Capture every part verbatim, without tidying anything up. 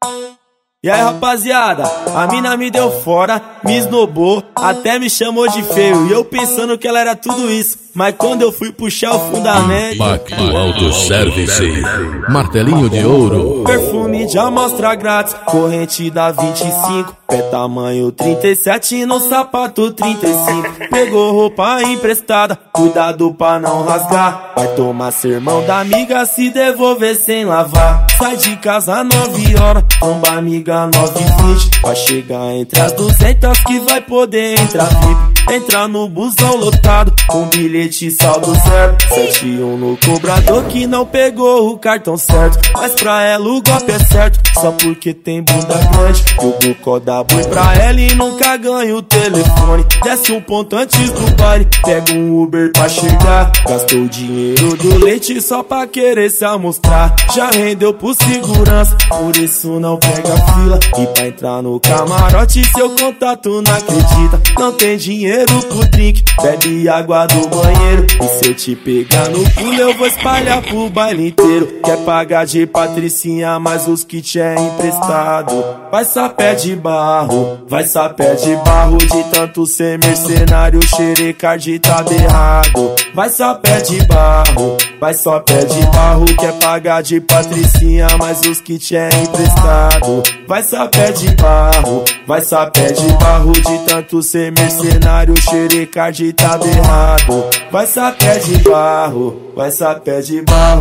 E aí rapaziada, a mina me deu fora, me esnobou, até me chamou de feio. E eu pensando que ela era tudo isso, mas quando eu fui puxar o fundamento, Pacto Autoservice, martelinho de ouro, perfume de amostra grátis, corrente da vinte e cinco, pé tamanho trinta e sete no sapato trinta e cinco. Pegou roupa emprestada, cuidado pra não rasgar, vai tomar sermão da amiga se devolver sem lavar. Sai de casa nove horas, tromba amiga nove e vinte, vai chegar entre as duzentas que vai poder entrar V I P. Entrar no busão lotado, com bilhete e saldo zero, sete um no cobrador que não pegou o cartão certo. Mas pra ela o golpe é certo, só porque tem bunda grande. E o bucó dá boi pra ela e nunca ganha o telefone. Desce um ponto antes do baile, pega um Uber pra chegar. Gastou o dinheiro do leite só pra querer se amostrar. Já rendeu pro segurança, por isso não pega fila. E pra entrar no camarote seu contato não acredita. Não tem dinheiro pro drink, bebe água do banheiro. E se eu te pegar no pulo eu vou espalhar pro baile inteiro. Quer pagar de patricinha, mas os kits é emprestado. Vai sapé de barro, vai sapé de barro. De tanto ser mercenário, xerecard tá errado. Vai sapé de barro, vai sapé de barro. Quer pagar de patricinha, mas os kits é emprestado. Vai sapé de barro, vai sapé de barro. De tanto ser mercenário, xerecard tá errado. Vai sapé de barro, vai sapé de barro.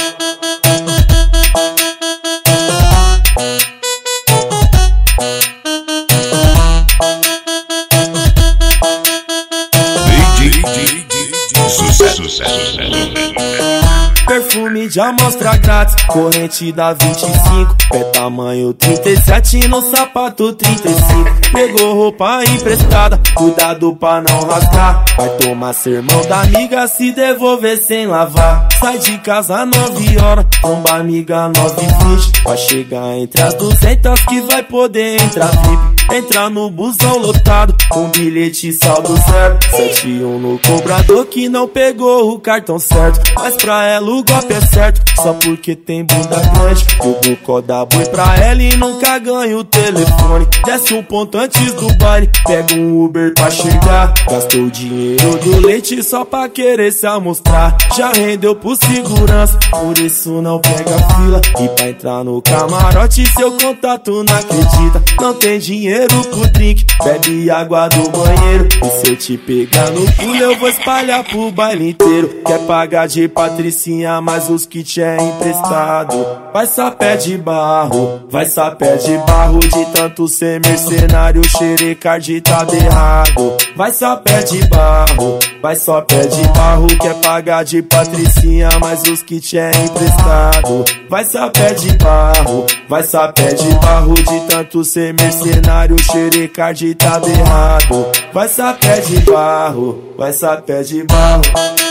sucesso, sucesso, perfume de amostra grátis, corrente da vinte e cinco, pé tamanho trinta e sete no sapato trinta e cinco. Pegou roupa emprestada, cuidado pra não rasgar, vai tomar sermão da amiga se devolver sem lavar. Sai de casa nove horas, tromba amiga nove e vinte, vai chegar entre as duzentas que vai poder entrar V I P. Entrar no busão lotado, com bilhete e saldo zero, sete um no cobrador que não pegou o cartão certo. Mas pra ela o golpe é certo, só porque tem bunda grande. E o bucó dá boi pra ela e nunca ganha o telefone. Desce um ponto antes do baile, pega um Uber pra chegar. Gastou o dinheiro do leite só pra querer se amostrar. Já rendeu pro segurança, por isso não pega fila. E pra entrar no camarote seu contato não acredita. Não tem dinheiro pro drink, bebe água do banheiro. E se eu te pegar no pulo eu vou espalhar pro baile inteiro. Quer pagar de patricinha, mas os kits é emprestado. Vai sapé de barro, vai sapé de barro. De tanto ser mercenário, xerecard tá errado. Vai sapé de barro, vai sapé de barro. Quer pagar de patricinha, mas os kits é emprestado. Vai sapé de barro, vai sapé de barro. De tanto ser mercenário, xerecard tá errado. Vai sapé de barro, vai sapé de barro.